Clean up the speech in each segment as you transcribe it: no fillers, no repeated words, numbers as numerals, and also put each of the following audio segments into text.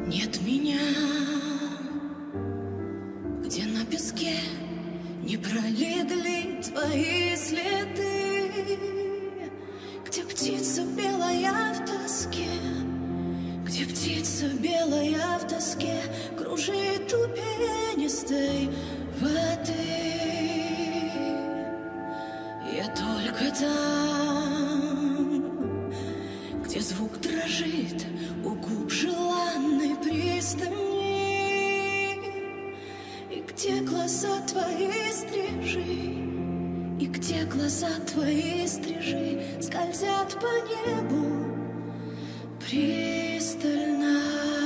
Нет меня, где на песке не пролегли твои следы, где птица белая в тоске, где птица белая в тоске кружит у пенистой воды. Я только там, где звук дрожит у губ желанной пристани, и где глаза твои стрижи, и где глаза твои стрижи скользят по небу пристально.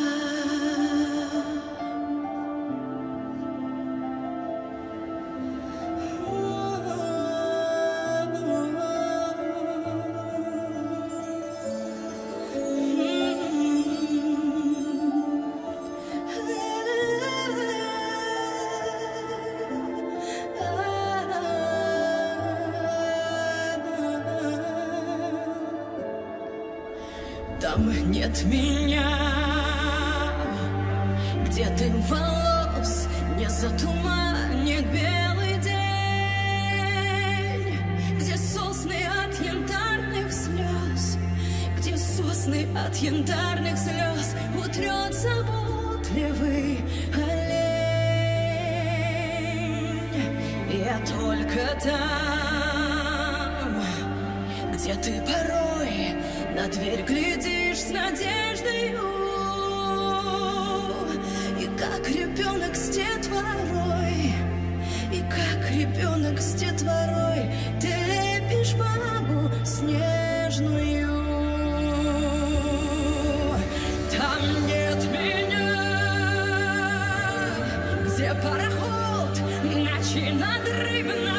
Там нет меня, где дым волос не затуманит белый день, где сосны от янтарных слез, где сосны от янтарных слез утрет заботливый олень. Я только там, где ты порой на дверь глядишь с надеждою, и как ребенок с детворой, и как ребенок с детворой ты лепишь бабу снежную. Там нет меня, где пароход ночи надрывно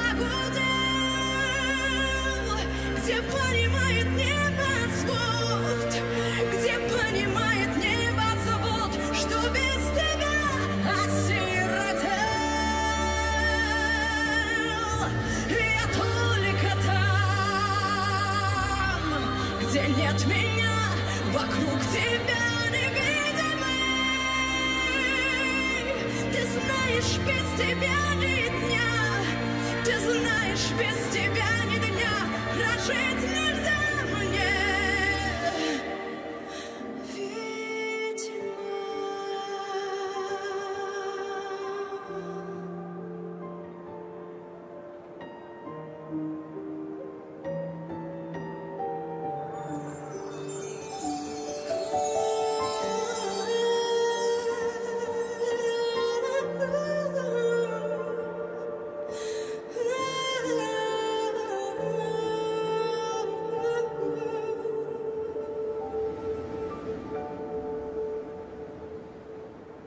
прогудел, где понимает небосвод, где понимает небосвод, что без тебя осиротел. Я только там, где нет меня, вокруг тебя невидимый. Ты знаешь, без тебя ни дня, ты знаешь, без тебя ни дня прожить нельзя мне.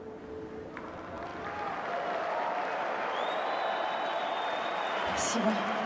Спасибо.